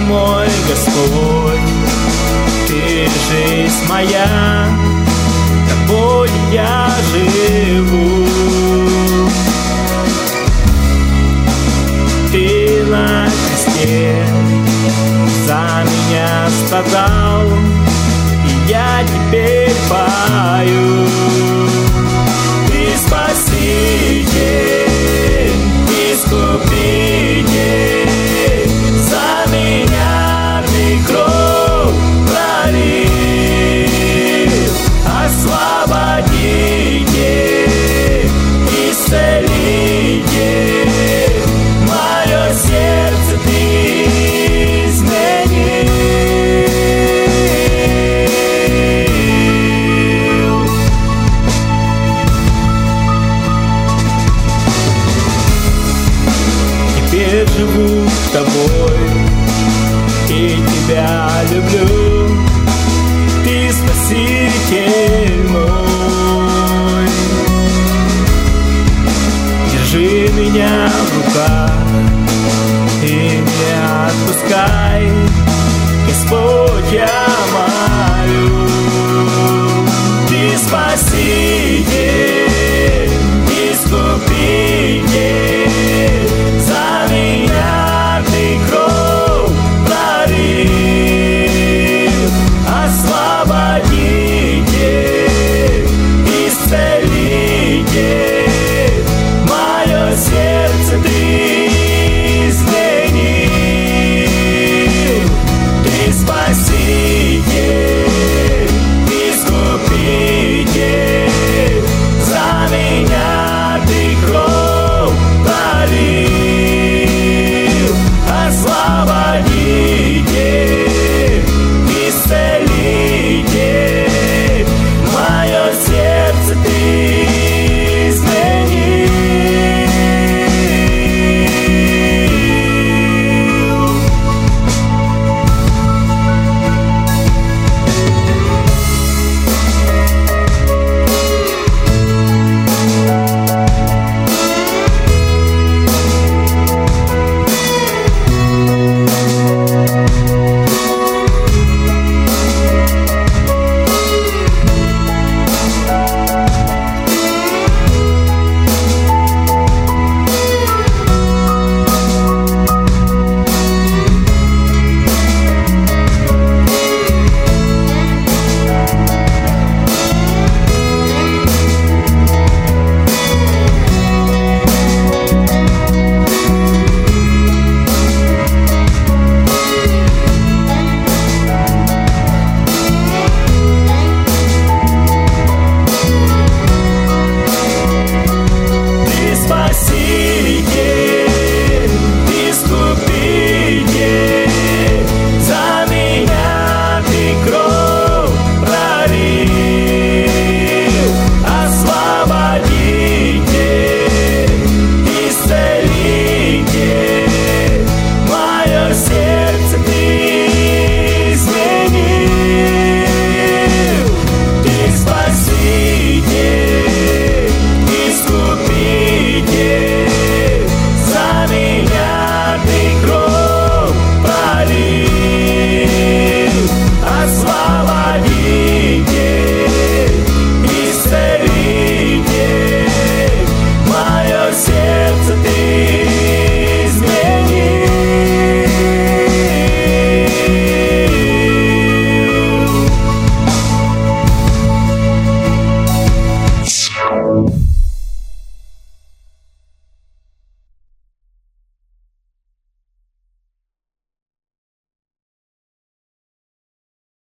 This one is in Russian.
мой Господь, Ты жизнь моя, Тобой я живу. Ты на кресте за меня страдал, и я теперь пою. Ты спаситель, искупитель, за меня Ты кровь пролил. Освободите, исцелите, мое сердце Ты изменил. Теперь живу с Тобой и Тебя люблю. Ты спаситель мой. Держи меня в руках и не отпускай, Господь, я молю. Ты спаситель, искупитель, за меня Ты кровь пролил. Освободите, исцелите, мое сердце Ты изменил. Ты спаситель, искупитель, за меня Ты кровь пролил. Освободите, исцелите, мое сердце Ты изменил. Сердце